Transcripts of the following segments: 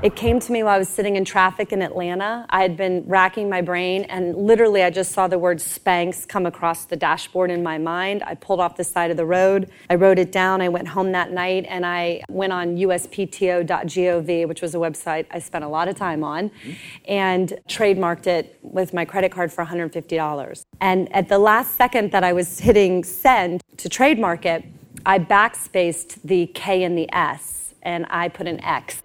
It came to me while I was sitting in traffic in Atlanta. I had been racking my brain, and literally I just saw the word Spanx come across the dashboard in my mind. I pulled off the side of the road. I wrote it down. I went home that night, and I went on uspto.gov, which was a website I spent a lot of time on, and trademarked it with my credit card for $150. And at the last second that I was hitting send to trademark it, I backspaced the K and the S, and I put an X.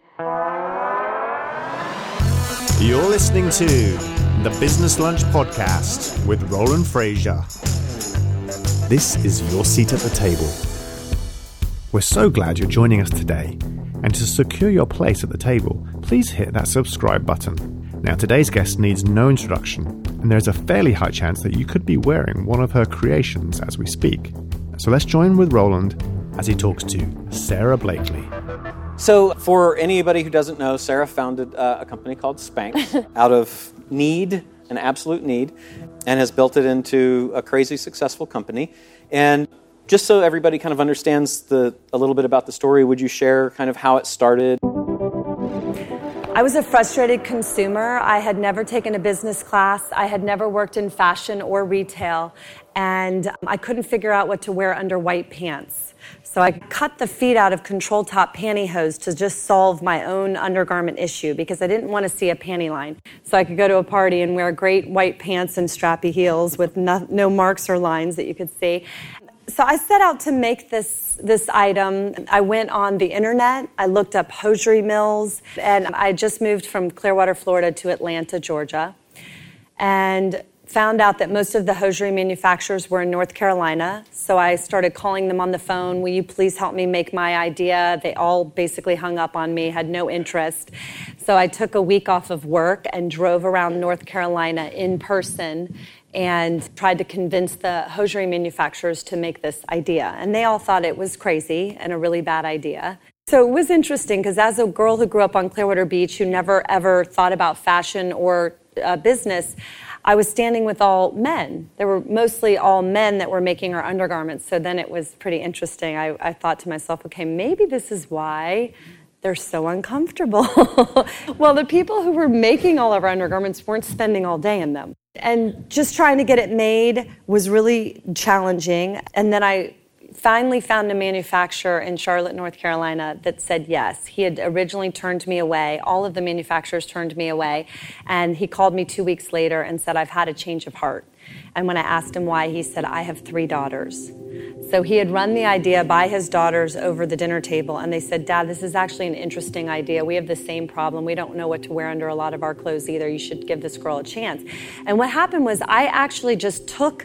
You're listening to the Business Lunch Podcast with Roland Frasier. This is your seat at the table. We're so glad you're joining us today. And to secure your place at the table, please hit that subscribe button. Now, today's guest needs no introduction, and there's a fairly high chance that you could be wearing one of her creations as we speak. So let's join with Roland as he talks to Sara Blakely. So for anybody who doesn't know, Sara founded a company called Spanx out of need, an absolute need, and has built it into a crazy successful company. And just so everybody kind of understands a little bit about the story, would you share kind of how it started? I was a frustrated consumer. I had never taken a business class. I had never worked in fashion or retail. And I couldn't figure out what to wear under white pants. So I cut the feet out of control top pantyhose to just solve my own undergarment issue because I didn't want to see a panty line. So I could go to a party and wear great white pants and strappy heels with no marks or lines that you could see. So I set out to make this item. I went on the internet. I looked up hosiery mills. And I just moved from Clearwater, Florida to Atlanta, Georgia. And found out that most of the hosiery manufacturers were in North Carolina. So I started calling them on the phone. Will you please help me make my idea? They all basically hung up on me, had no interest. So I took a week off of work and drove around North Carolina in person and tried to convince the hosiery manufacturers to make this idea. And they all thought it was crazy and a really bad idea. So it was interesting because as a girl who grew up on Clearwater Beach who never ever thought about fashion or business, I was standing with all men. There were mostly all men that were making our undergarments. So then it was pretty interesting. I thought to myself, okay, maybe this is why they're so uncomfortable. Well, the people who were making all of our undergarments weren't spending all day in them. And just trying to get it made was really challenging. And then I finally found a manufacturer in Charlotte, North Carolina that said yes. He had originally turned me away. All of the manufacturers turned me away. And he called me 2 weeks later and said, I've had a change of heart. And when I asked him why, he said, I have 3 daughters. So he had run the idea by his daughters over the dinner table, and they said, Dad, this is actually an interesting idea. We have the same problem. We don't know what to wear under a lot of our clothes either. You should give this girl a chance. And what happened was I actually just took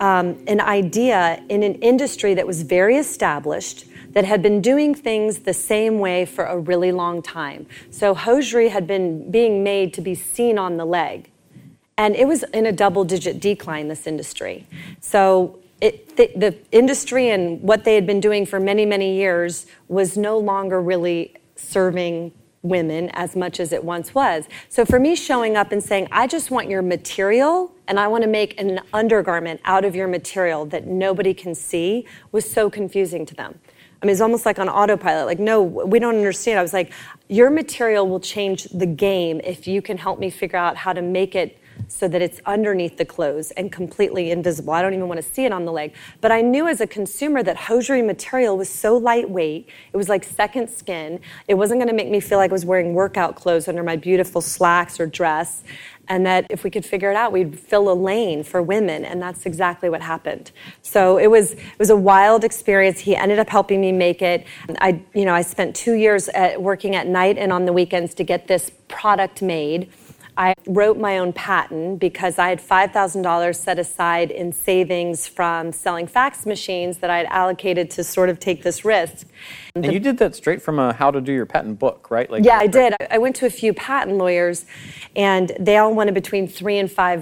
an idea in an industry that was very established, that had been doing things the same way for a really long time. So hosiery had been being made to be seen on the leg. And it was in a double-digit decline, this industry. So the industry and what they had been doing for many, many years was no longer really serving women as much as it once was. So for me showing up and saying, I just want your material and I want to make an undergarment out of your material that nobody can see was so confusing to them. I mean, it's almost like on autopilot. Like, no, we don't understand. I was like, your material will change the game if you can help me figure out how to make it so that it's underneath the clothes and completely invisible. I don't even want to see it on the leg. But I knew as a consumer that hosiery material was so lightweight. It was like second skin. It wasn't going to make me feel like I was wearing workout clothes under my beautiful slacks or dress. And that if we could figure it out, we'd fill a lane for women. And that's exactly what happened. So it was a wild experience. He ended up helping me make it. I spent 2 years working at night and on the weekends to get this product made. I wrote my own patent because I had $5,000 set aside in savings from selling fax machines that I had allocated to sort of take this risk. And you did that straight from a How to Do Your Patent book, right? Yeah, I did. I went to a few patent lawyers, and they all wanted between $3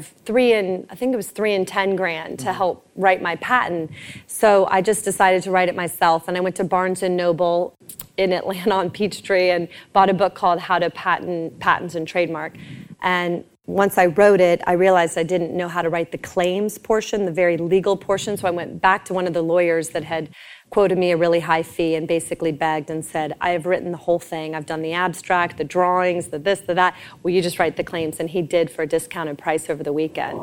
and 10 grand to help write my patent. So I just decided to write it myself, and I went to Barnes & Noble in Atlanta on Peachtree and bought a book called How to Patent Patents and Trademark. And once I wrote it, I realized I didn't know how to write the claims portion, the very legal portion. So I went back to one of the lawyers that had quoted me a really high fee and basically begged and said, I have written the whole thing. I've done the abstract, the drawings, the this, the that. Will you just write the claims? And he did for a discounted price over the weekend.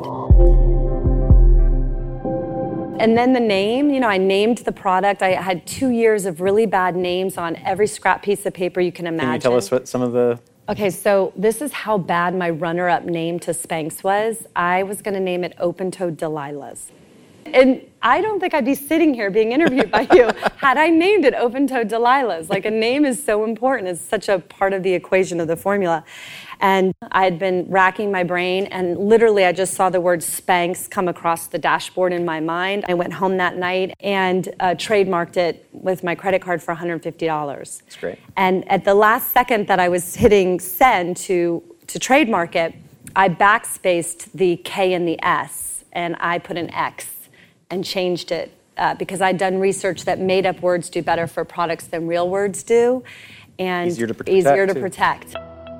And then the name, I named the product. I had 2 years of really bad names on every scrap piece of paper you can imagine. Can you tell us what some of the... Okay, so this is how bad my runner-up name to Spanx was. I was going to name it Open-Toed Delilah's. And I don't think I'd be sitting here being interviewed by you had I named it Open-Toed Delilah's. Like, a name is so important. It's such a part of the equation of the formula. And I had been racking my brain, and literally I just saw the word Spanx come across the dashboard in my mind. I went home that night and trademarked it with my credit card for $150. That's great. And at the last second that I was hitting send to trademark it, I backspaced the K and the S, and I put an X and changed it because I'd done research that made-up words do better for products than real words do, and easier to protect.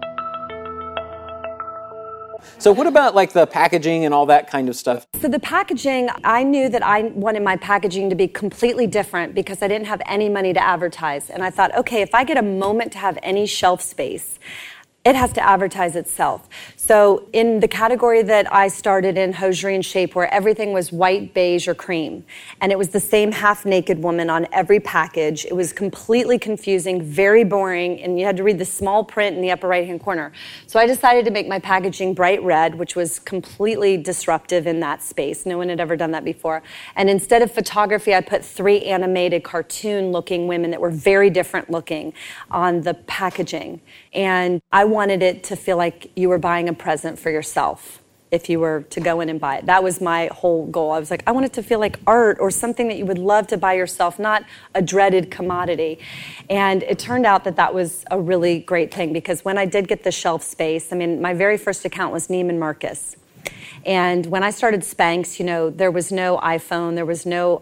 So what about like the packaging and all that kind of stuff? So the packaging, I knew that I wanted my packaging to be completely different because I didn't have any money to advertise. And I thought, okay, if I get a moment to have any shelf space, it has to advertise itself. So in the category that I started in, hosiery and shapewear, everything was white, beige, or cream. And it was the same half-naked woman on every package. It was completely confusing, very boring, and you had to read the small print in the upper right-hand corner. So I decided to make my packaging bright red, which was completely disruptive in that space. No one had ever done that before. And instead of photography, I put 3 animated cartoon-looking women that were very different looking on the packaging. And I wanted it to feel like you were buying a present for yourself if you were to go in and buy it. That was my whole goal. I was like, I want it to feel like art or something that you would love to buy yourself, not a dreaded commodity. And it turned out that that was a really great thing because when I did get the shelf space, my very first account was Neiman Marcus. And when I started Spanx, there was no iPhone, there was no,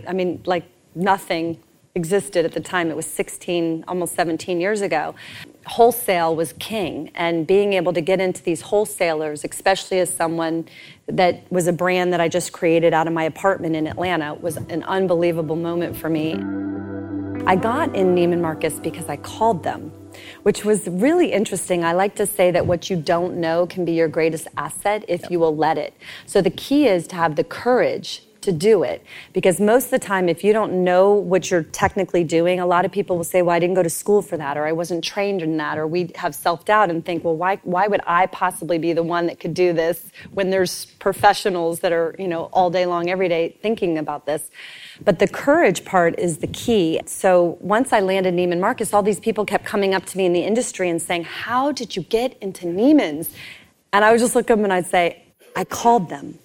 nothing existed at the time. It was 16, almost 17 years ago. Wholesale was king, and being able to get into these wholesalers, especially as someone that was a brand that I just created out of my apartment in Atlanta, was an unbelievable moment for me. I got in Neiman Marcus because I called them, which was really interesting. I like to say that what you don't know can be your greatest asset if you will let it. So the key is to have the courage to do it. Because most of the time, if you don't know what you're technically doing, a lot of people will say, well, I didn't go to school for that, or I wasn't trained in that, or we have self-doubt and think, well, why would I possibly be the one that could do this when there's professionals that are, all day long, every day thinking about this. But the courage part is the key. So once I landed Neiman Marcus, all these people kept coming up to me in the industry and saying, how did you get into Neiman's? And I would just look at them and I'd say, I called them.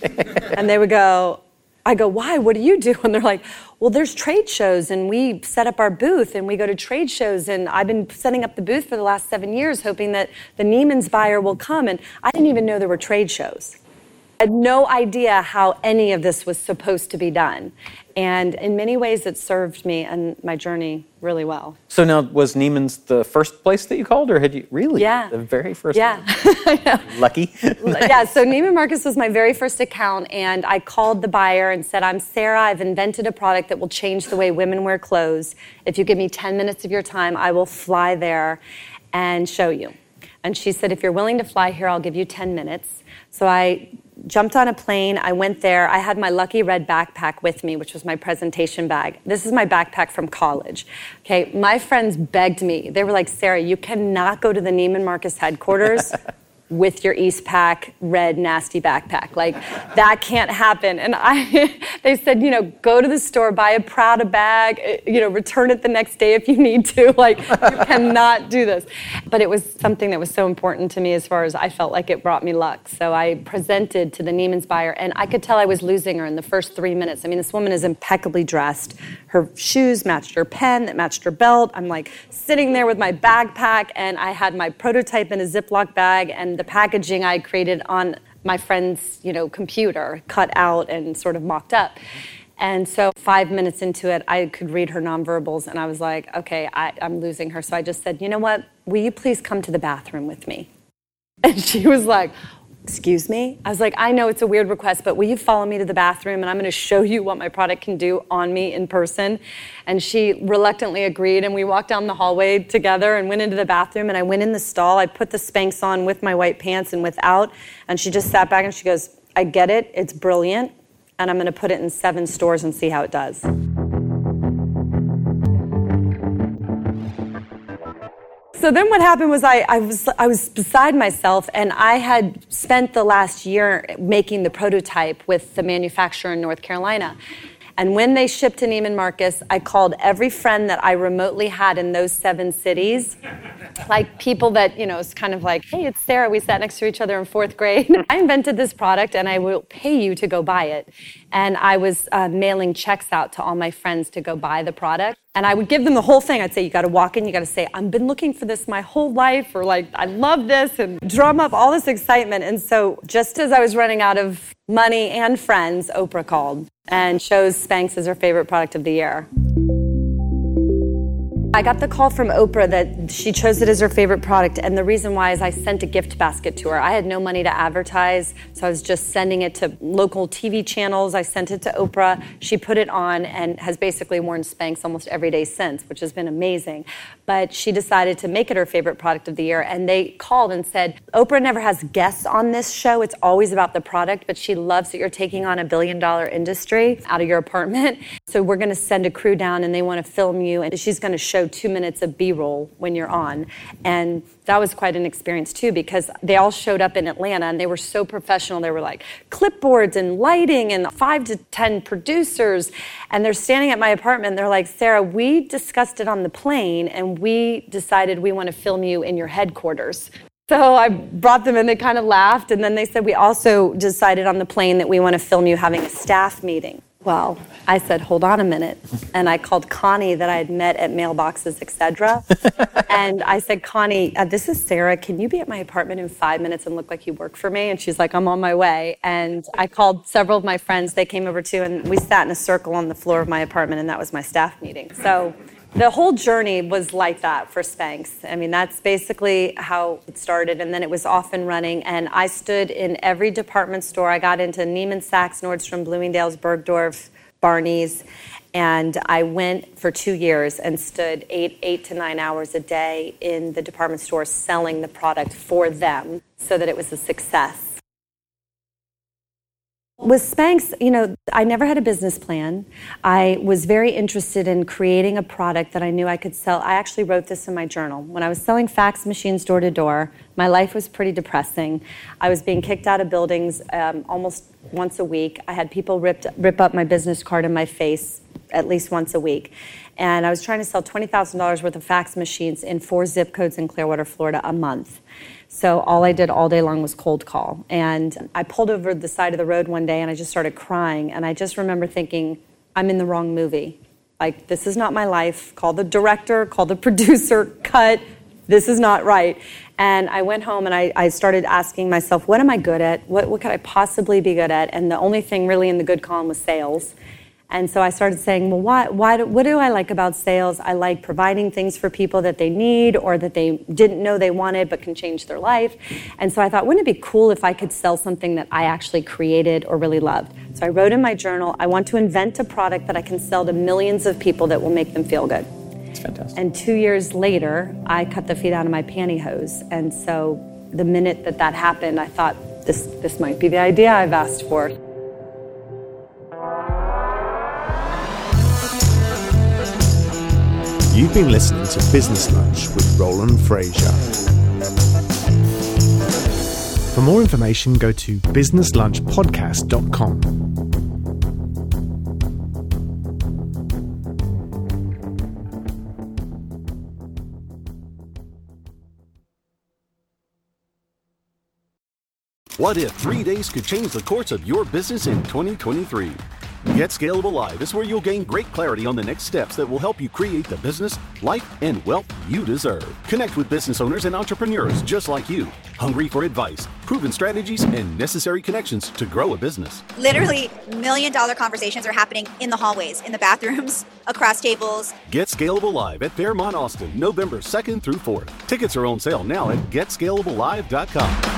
And they would go, I go, why? What do you do? And they're like, well, there's trade shows, and we set up our booth, and we go to trade shows, and I've been setting up the booth for the last 7 years, hoping that the Neiman's buyer will come, and I didn't even know there were trade shows. I had no idea how any of this was supposed to be done. And in many ways, it served me and my journey really well. So now, was Neiman's the first place that you called, or had you really? Yeah. The very first Yeah. one? Lucky. Yeah, so Neiman Marcus was my very first account, and I called the buyer and said, I'm Sarah. I've invented a product that will change the way women wear clothes. If you give me 10 minutes of your time, I will fly there and show you. And she said, if you're willing to fly here, I'll give you 10 minutes. So I jumped on a plane. I went there. I had my lucky red backpack with me, which was my presentation bag. This is my backpack from college. Okay, my friends begged me. They were like, Sarah, you cannot go to the Neiman Marcus headquarters with your Eastpak red nasty backpack. Like, that can't happen. And they said, go to the store, buy a Prada bag, return it the next day if you need to. Like, you cannot do this. But it was something that was so important to me as far as I felt like it brought me luck. So I presented to the Neiman's buyer, and I could tell I was losing her in the first 3 minutes. This woman is impeccably dressed. Her shoes matched her pen, that matched her belt. I'm like sitting there with my backpack, and I had my prototype in a Ziploc bag, and the packaging I created on my friend's, computer, cut out and sort of mocked up. And so 5 minutes into it, I could read her nonverbals, and I was like, okay, I'm losing her. So I just said, you know what? Will you please come to the bathroom with me? And she was like, excuse me? I was like, I know it's a weird request, but will you follow me to the bathroom and I'm going to show you what my product can do on me in person? And she reluctantly agreed, and we walked down the hallway together and went into the bathroom, and I went in the stall. I put the Spanx on with my white pants and without, and she just sat back and she goes, I get it, it's brilliant, and I'm going to put it in 7 stores and see how it does. So then what happened was I was beside myself, and I had spent the last year making the prototype with the manufacturer in North Carolina. And when they shipped to Neiman Marcus, I called every friend that I remotely had in those 7 cities, like people that, it's kind of like, hey, it's Sarah. We sat next to each other in 4th grade. I invented this product, and I will pay you to go buy it. And I was mailing checks out to all my friends to go buy the product. And I would give them the whole thing. I'd say, you got to walk in, you got to say, I've been looking for this my whole life, or like, I love this, and drum up all this excitement. And so just as I was running out of money and friends, Oprah called and chose Spanx as her favorite product of the year. I got the call from Oprah that she chose it as her favorite product, and the reason why is I sent a gift basket to her. I had no money to advertise, so I was just sending it to local TV channels. I sent it to Oprah. She put it on and has basically worn Spanx almost every day since, which has been amazing. But she decided to make it her favorite product of the year, and they called and said, Oprah never has guests on this show. It's always about the product, but she loves that you're taking on $1 billion industry out of your apartment. So we're going to send a crew down, and they want to film you, and she's going to show 2 minutes of B-roll when you're on. And that was quite an experience too, because they all showed up in Atlanta and they were so professional. They were like clipboards and lighting and 5 to 10 producers. And they're standing at my apartment. They're like, Sarah, we discussed it on the plane and we decided we want to film you in your headquarters. So I brought them in, they kind of laughed. And then they said, we also decided on the plane that we want to film you having a staff meeting. Well, I said, hold on a minute. And I called Connie that I had met at Mailboxes, etc. And I said, Connie, this is Sarah. Can you be at my apartment in 5 minutes and look like you work for me? And she's like, I'm on my way. And I called several of my friends. They came over too, and we sat in a circle on the floor of my apartment, and that was my staff meeting. So the whole journey was like that for Spanx. I mean, that's basically how it started, and then it was off and running. And I stood in every department store. I got into Neiman Sachs, Nordstrom, Bloomingdale's, Bergdorf, Barney's, and I went for 2 years and stood 8 to 9 hours a day in the department store selling the product for them so that it was a success. With Spanx, I never had a business plan. I was very interested in creating a product that I knew I could sell. I actually wrote this in my journal. When I was selling fax machines door to door, my life was pretty depressing. I was being kicked out of buildings almost once a week. I had people rip up my business card in my face at least once a week. And I was trying to sell $20,000 worth of fax machines in 4 zip codes in Clearwater, Florida a month. So all I did all day long was cold call. And I pulled over the side of the road one day and I just started crying. And I just remember thinking, I'm in the wrong movie. Like, this is not my life. Call the director, call the producer, cut. This is not right. And I went home and I started asking myself, what am I good at? What could I possibly be good at? And the only thing really in the good column was sales. And so I started saying, well, what do I like about sales? I like providing things for people that they need or that they didn't know they wanted but can change their life. And so I thought, wouldn't it be cool if I could sell something that I actually created or really loved? So I wrote in my journal, I want to invent a product that I can sell to millions of people that will make them feel good. That's fantastic. And 2 years later, I cut the feet out of my pantyhose. And so the minute that happened, I thought, this might be the idea I've asked for. You've been listening to Business Lunch with Roland Frasier. For more information, go to businesslunchpodcast.com. What if 3 days could change the course of your business in 2023? Get Scalable Live is where you'll gain great clarity on the next steps that will help you create the business, life, and wealth you deserve. Connect with business owners and entrepreneurs just like you, hungry for advice, proven strategies, and necessary connections to grow a business. Literally million-dollar conversations are happening in the hallways, in the bathrooms, across tables. Get Scalable Live at Fairmont Austin, November 2nd through 4th. Tickets are on sale now at GetScalableLive.com.